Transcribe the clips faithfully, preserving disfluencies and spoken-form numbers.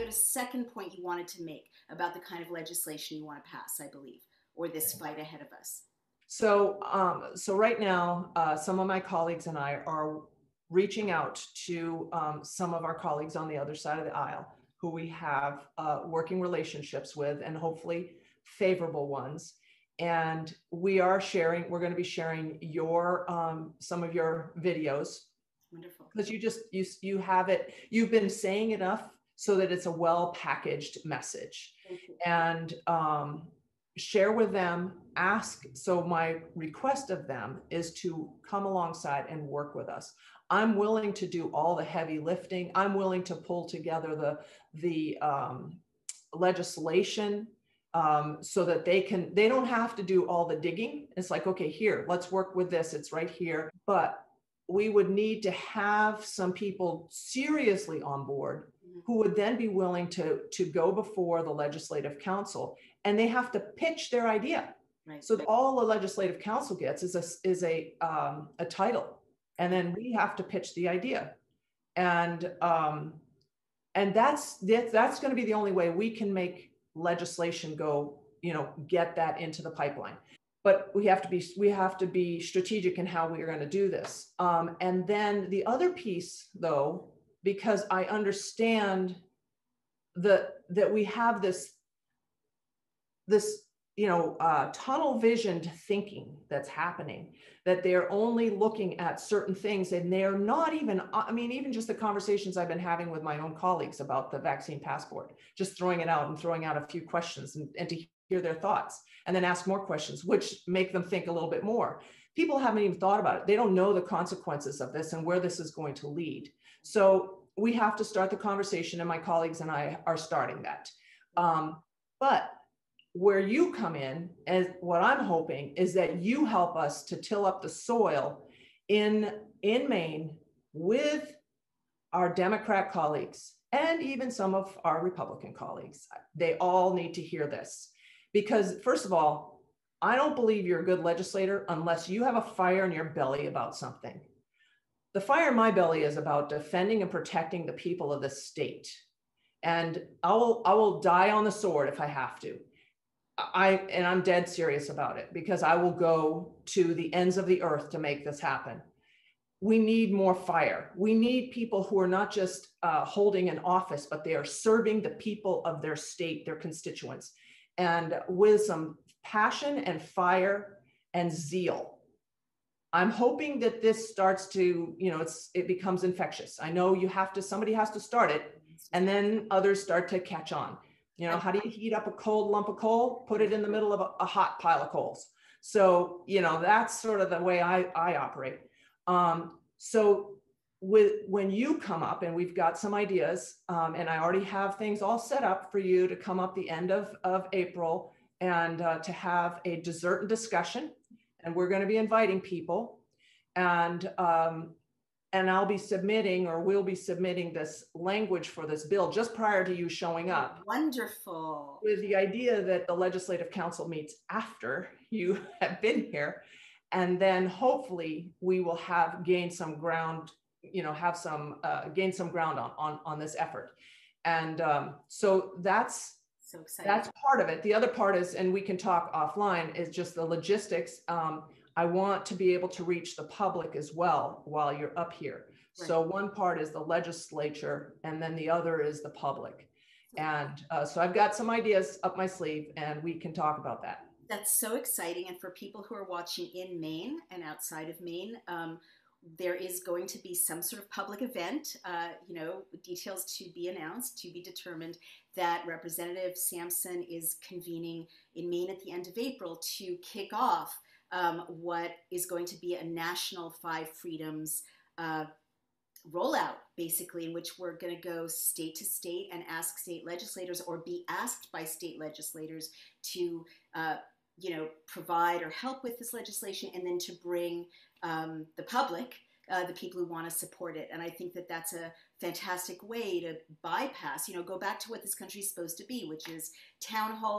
had a second point you wanted to make about the kind of legislation you want to pass, I believe, or this fight ahead of us. So, um, so right now, uh, some of my colleagues and I are reaching out to um, some of our colleagues on the other side of the aisle who we have uh, working relationships with, and hopefully favorable ones. And we are sharing, we're going to be sharing your, um, some of your videos. Wonderful. Because you just, you, you have it, you've been saying enough so that it's a well-packaged message. Thank you. And um, share with them, ask. So my request of them is to come alongside and work with us. I'm willing to do all the heavy lifting. I'm willing to pull together the, the um, legislation um, so that they can, they don't have to do all the digging. It's like, okay, here, let's work with this. It's right here. But we would need to have some people seriously on board who would then be willing to, to go before the legislative council, and they have to pitch their idea. Right. So all the legislative council gets is a, is a, um, a title, and then we have to pitch the idea. And, um, and that's, that's, that's going to be the only way we can make legislation go, you know, get that into the pipeline. But we have to be, we have to be strategic in how we are going to do this. Um, and then the other piece, though, because I understand the, that we have this, this, you know, uh, tunnel visioned thinking that's happening, that they're only looking at certain things, and they're not even, I mean, even just the conversations I've been having with my own colleagues about the vaccine passport, just throwing it out and throwing out a few questions and, and to hear their thoughts, and then ask more questions, which make them think a little bit more. People haven't even thought about it. They don't know the consequences of this and where this is going to lead. So we have to start the conversation, and my colleagues and I are starting that. Um, but where you come in, and what I'm hoping is that you help us to till up the soil in, in Maine with our Democrat colleagues and even some of our Republican colleagues. They all need to hear this. Because first of all, I don't believe you're a good legislator unless you have a fire in your belly about something. The fire in my belly is about defending and protecting the people of the state. And I will, I will die on the sword if I have to. I, and I'm dead serious about it, because I will go to the ends of the earth to make this happen. We need more fire. We need people who are not just uh, holding an office, but they are serving the people of their state, their constituents, and with some passion and fire and zeal. I'm hoping that this starts to, you know, it's, it becomes infectious. I know you have to, somebody has to start it, and then others start to catch on. You know, how do you heat up a cold lump of coal? Put it in the middle of a, a hot pile of coals. So, you know, that's sort of the way I, I operate. Um, so with, when you come up, and we've got some ideas, um, and I already have things all set up for you to come up the end of, of April, and uh, to have a dessert and discussion. And we're going to be inviting people, and um, and I'll be submitting, or we'll be submitting, this language for this bill just prior to you showing up. Wonderful. With the idea that the Legislative Council meets after you have been here. And then hopefully we will have gained some ground, you know, have some, uh, gain some ground on, on, on this effort. And um, so that's, so exciting. That's part of it. The other part is, and we can talk offline, is just the logistics. Um, I want to be able to reach the public as well while you're up here. Right. So one part is the legislature, and then the other is the public. And uh, so I've got some ideas up my sleeve, and we can talk about that. That's so exciting. And for people who are watching in Maine and outside of Maine, um, there is going to be some sort of public event, uh, you know, details to be announced, to be determined, that Representative Sampson is convening in Maine at the end of April to kick off um, what is going to be a national Five Freedoms uh, rollout, basically, in which we're going to go state to state and ask state legislators, or be asked by state legislators, to uh, you know, provide or help with this legislation, and then to bring um, the public, uh, the people who want to support it. And I think that that's a fantastic way to bypass, you know, go back to what this country is supposed to be, which is town halls,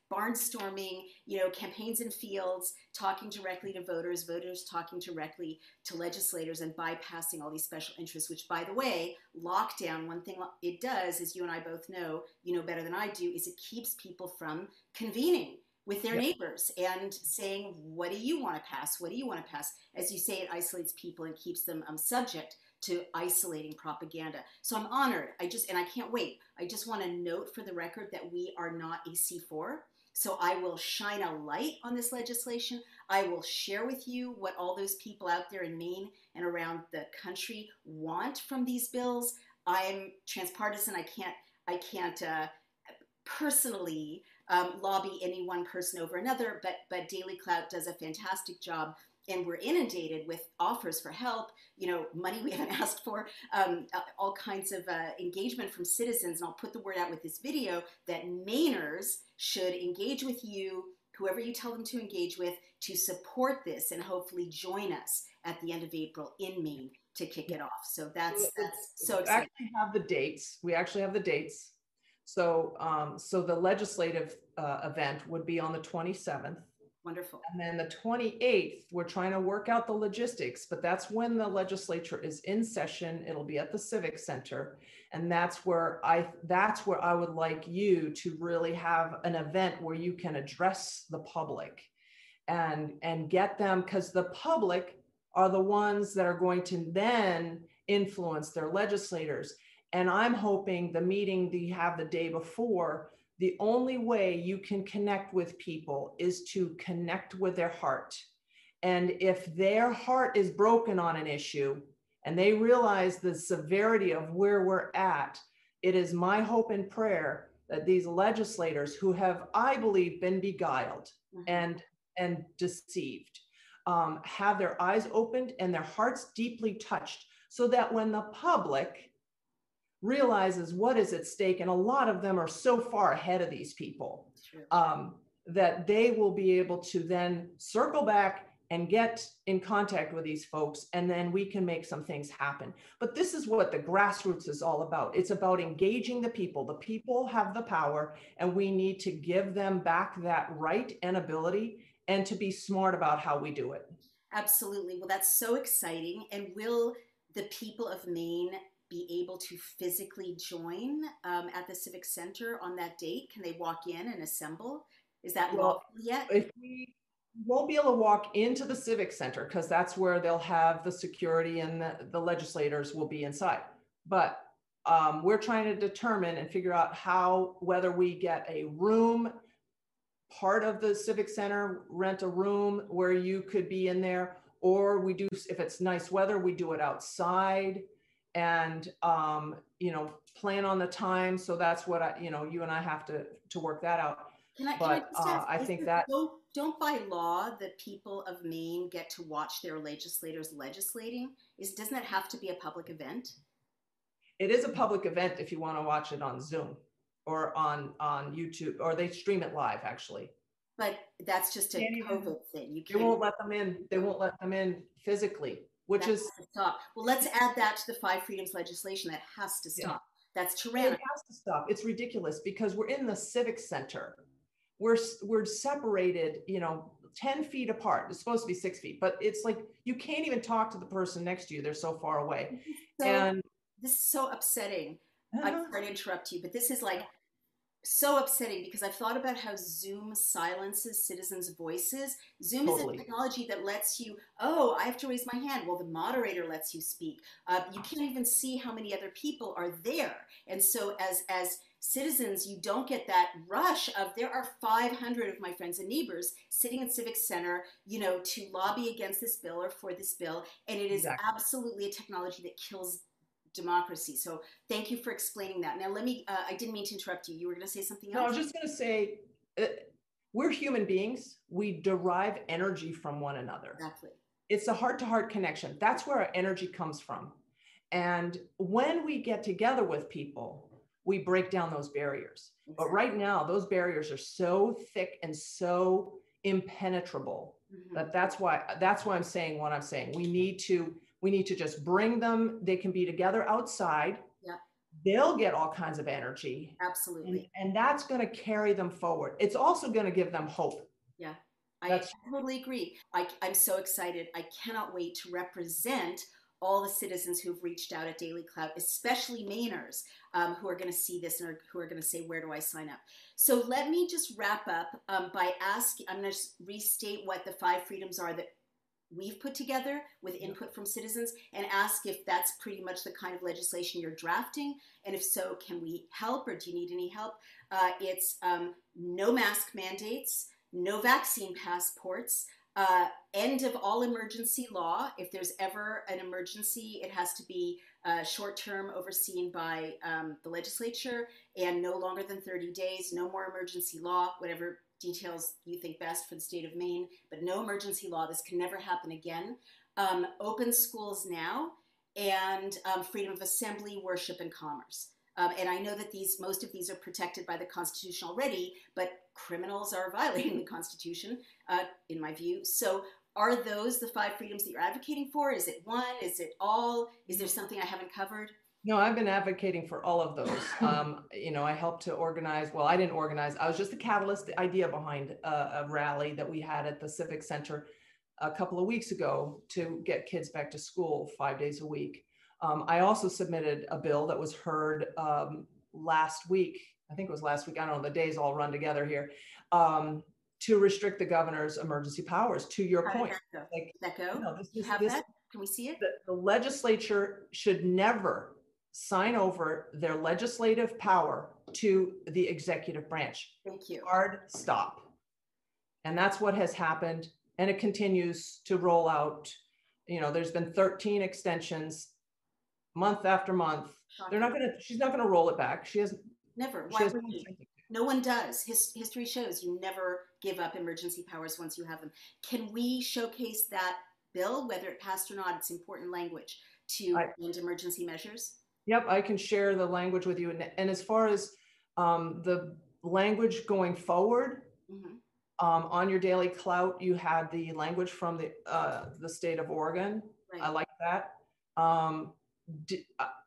barnstorming, you know, campaigns in fields, talking directly to voters, voters talking directly to legislators, and bypassing all these special interests, which, by the way, lockdown, one thing it does, as you and I both know, you know better than I do, is it keeps people from convening with their yep. neighbors and saying, what do you want to pass? What do you want to pass? As you say, it isolates people and keeps them um, subject to isolating propaganda. So I'm honored. I just, and I can't wait. I just want to note for the record that we are not a C four. So I will shine a light on this legislation. I will share with you what all those people out there in Maine and around the country want from these bills. I'm transpartisan. I can't, I can't uh, personally um, lobby any one person over another, but, but Daily Clout does a fantastic job, and we're inundated with offers for help, you know, money we haven't asked for, um, all kinds of uh, engagement from citizens. And I'll put the word out with this video that Mainers should engage with you, whoever you tell them to engage with, to support this and hopefully join us at the end of April in Maine to kick it off. So that's, that's so exciting. We actually have the dates. We actually have the dates. So, um, so the legislative uh, event would be on the twenty-seventh. Wonderful. And then the twenty-eighth, we're trying to work out the logistics, but that's when the legislature is in session. It'll be at the Civic Center. And that's where I, that's where I would like you to really have an event where you can address the public and, and get them, because the public are the ones that are going to then influence their legislators. And I'm hoping the meeting that you have the day before, the only way you can connect with people is to connect with their heart. And if their heart is broken on an issue and they realize the severity of where we're at, it is my hope and prayer that these legislators who have, I believe, been beguiled mm-hmm. and, and deceived, um, have their eyes opened and their hearts deeply touched, so that when the public realizes what is at stake, and a lot of them are so far ahead of these people, um, that they will be able to then circle back and get in contact with these folks, and then we can make some things happen. But this is what the grassroots is all about. It's about engaging the people. The people have the power, and we need to give them back that right and ability, and to be smart about how we do it. Absolutely. Well, that's so exciting. And will the people of Maine be able to physically join um, at the Civic Center on that date? Can they walk in and assemble? Is that well, lawful yet? If we won't be able to walk into the Civic Center, because that's where they'll have the security and the, the legislators will be inside. But um, we're trying to determine and figure out how, whether we get a room, part of the Civic Center, rent a room where you could be in there, or we do, if it's nice weather, we do it outside. And, um, you know, plan on the time. So that's what I, you know, you and I have to, to work that out. Can I, but can I, just uh, ask, I think that don't, don't by law, the people of Maine get to watch their legislators legislating. Is, doesn't that have to be a public event? It is a public event if you want to watch it on Zoom or on, on YouTube, or they stream it live actually. But that's just a COVID thing. You can't. They won't let them in. They won't let them in physically. Which that is stop. Well, let's add that to the Five Freedoms legislation. That has to stop. Yeah. That's tyrannical. It has to stop. It's ridiculous because we're in the Civic Center. We're we're separated, you know, ten feet apart. It's supposed to be six feet, but it's like you can't even talk to the person next to you. They're so far away. So, and this is so upsetting. uh-huh. I'm sorry to interrupt you, but this is like so upsetting because I've thought about how Zoom silences citizens' voices. Zoom totally. Is a technology that lets you, oh, I have to raise my hand. Well, the moderator lets you speak. Uh, you can't even see how many other people are there. And so as, as citizens, you don't get that rush of there are five hundred of my friends and neighbors sitting in Civic Center, you know, to lobby against this bill or for this bill. And it is exactly. absolutely a technology that kills democracy. So thank you for explaining that. Now let me, uh, I didn't mean to interrupt you. You were going to say something else? No, I was just going to say, uh, we're human beings. We derive energy from one another. Exactly. It's a heart-to-heart connection. That's where our energy comes from. And when we get together with people, we break down those barriers. Exactly. But right now, those barriers are so thick and so impenetrable mm-hmm. that that's why, that's why I'm saying what I'm saying. We need to We need to just bring them. They can be together outside, yeah. they'll get all kinds of energy. And, Absolutely. and that's going to carry them forward. It's also going to give them hope. Yeah, I, That's I totally agree. I, I'm so excited. I cannot wait to represent all the citizens who've reached out at Daily Clout, especially Mainers, um, who are going to see this and are, who are going to say, where do I sign up? So let me just wrap up um, by asking, I'm going to just restate what the five freedoms are that we've put together with input from citizens, and ask if that's pretty much the kind of legislation you're drafting. And if so, can we help, or do you need any help? Uh, it's um, no mask mandates, no vaccine passports, uh, end of all emergency law. If there's ever an emergency, it has to be uh, short-term, overseen by um, the legislature, and no longer than thirty days, no more emergency law, whatever details you think best for the state of Maine, but no emergency law. This can never happen again. Um, open schools now, and um, freedom of assembly, worship, and commerce. Um, and I know that these, most of these are protected by the Constitution already, but criminals are violating the Constitution, uh, in my view. So are those the five freedoms that you're advocating for? Is it one? Is it all? Is there something I haven't covered? No, I've been advocating for all of those. Um, you know, I helped to organize, well, I didn't organize. I was just the catalyst, the idea behind a, a rally that we had at the Civic Center a couple of weeks ago to get kids back to school five days a week. Um, I also submitted a bill that was heard um, last week. I think it was last week. I don't know, the days all run together here. Um, to restrict the governor's emergency powers, to your How point. did that go? Like, Did that go? you know, this, Do you this, have this, that? Can we see it? the, the legislature should never sign over their legislative power to the executive branch. Thank you. Hard stop. And that's what has happened. And it continues to roll out. You know, there's been thirteen extensions month after month. Shocking. They're not going to, she's not going to roll it back. She has Never. she Why has would you? No one does. His, history shows you never give up emergency powers once you have them. Can we showcase that bill, whether it passed or not? It's important language to I, end emergency measures. Yep, I can share the language with you. And, and as far as um, the language going forward, mm-hmm. um, on your Daily Clout, you had the language from the uh, the state of Oregon. Right. I like that. Um, did,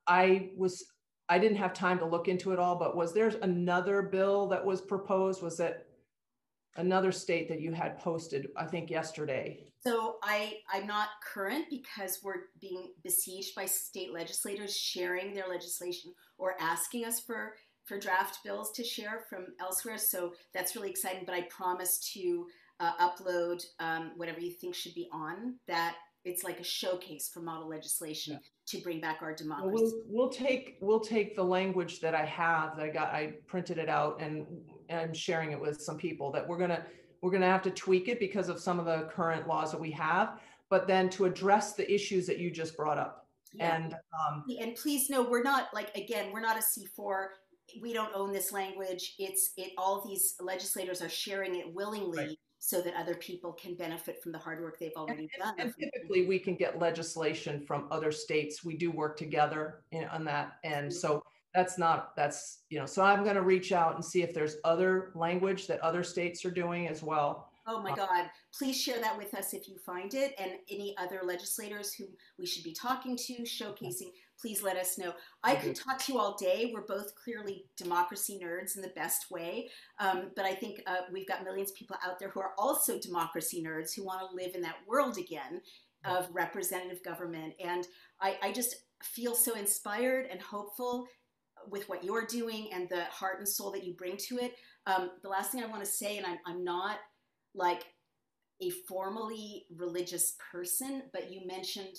I was I didn't have time to look into it all, but was there another bill that was proposed? Was it another state that you had posted, I think, yesterday? So I, I'm not current because we're being besieged by state legislators sharing their legislation or asking us for, for draft bills to share from elsewhere. So that's really exciting, but I promise to uh, upload um, whatever you think should be on that. It's like a showcase for model legislation, yeah, to bring back our democracy. We'll, we'll take we'll take the language that I have that I got, I printed it out and and sharing it with some people that we're gonna we're gonna have to tweak it because of some of the current laws that we have, but then to address the issues that you just brought up. Yeah. And um, and please know, we're not, like, again, we're not a C four. We don't own this language. It's it. All these legislators are sharing it willingly. Right. So that other people can benefit from the hard work they've already and, done. And typically we can get legislation from other states. We do work together in, on that. And so that's not, that's, you know, so I'm going to reach out and see if there's other language that other states are doing as well. Oh my God, please share that with us if you find it, and any other legislators who we should be talking to, showcasing, please let us know. I could talk to you all day. We're both clearly democracy nerds in the best way, um, but I think uh, we've got millions of people out there who are also democracy nerds who want to live in that world again of representative government. And I, I just feel so inspired and hopeful with what you're doing and the heart and soul that you bring to it. Um, the last thing I want to say, and I'm, I'm not like a formally religious person, but you mentioned,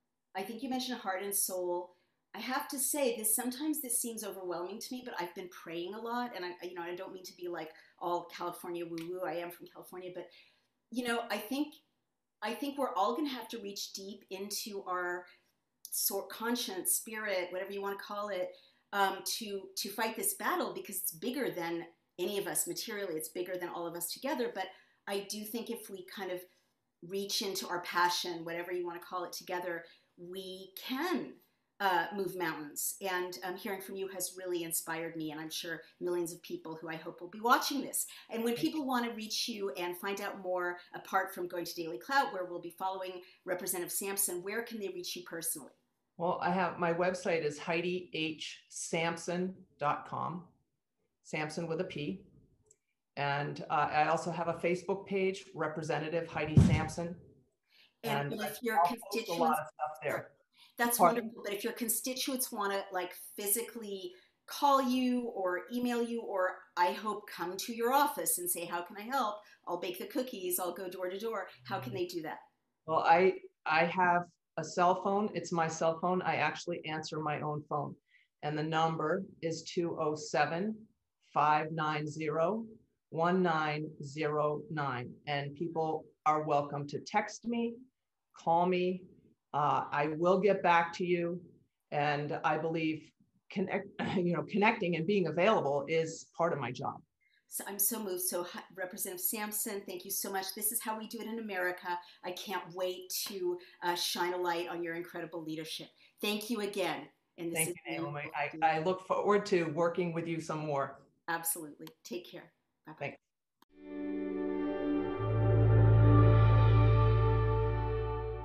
I think you mentioned heart and soul. I have to say this, sometimes this seems overwhelming to me, but I've been praying a lot, and I, you know, I don't mean to be like all California woo woo. I am from California, but you know, I think, I think we're all going to have to reach deep into our sort conscience, spirit, whatever you want to call it, um, to, to fight this battle, because it's bigger than any of us materially. It's bigger than all of us together. But I do think if we kind of reach into our passion, whatever you want to call it, together, we can uh, move mountains. And um, hearing from you has really inspired me, and I'm sure millions of people who I hope will be watching this. And when people want to reach you and find out more, apart from going to Daily Clout, where we'll be following Representative Sampson, where can they reach you personally? Well, I have, my website is heidi h sampson dot com, Sampson with a P. And uh, I also have a Facebook page, Representative Heidi Sampson. And, And and if I, your I'll post a lot constituents, of stuff there. that's Pardon? wonderful. But if your constituents want to like physically call you or email you, or I hope come to your office and say, how can I help? I'll bake the cookies. I'll go door to door. How can they do that? Well, I, I have a cell phone. It's my cell phone. I actually answer my own phone. And the number is two oh seven, five nine zero, one nine zero nine. And people are welcome to text me, call me. Uh, I will get back to you. And I believe connect, you know, connecting and being available is part of my job. So I'm so moved. So Representative Sampson, thank you so much. This is how we do it in America. I can't wait to uh, shine a light on your incredible leadership. Thank you again. And this Thank you, Naomi. I, I look forward to working with you some more. Absolutely. Take care. Bye-bye. Thanks.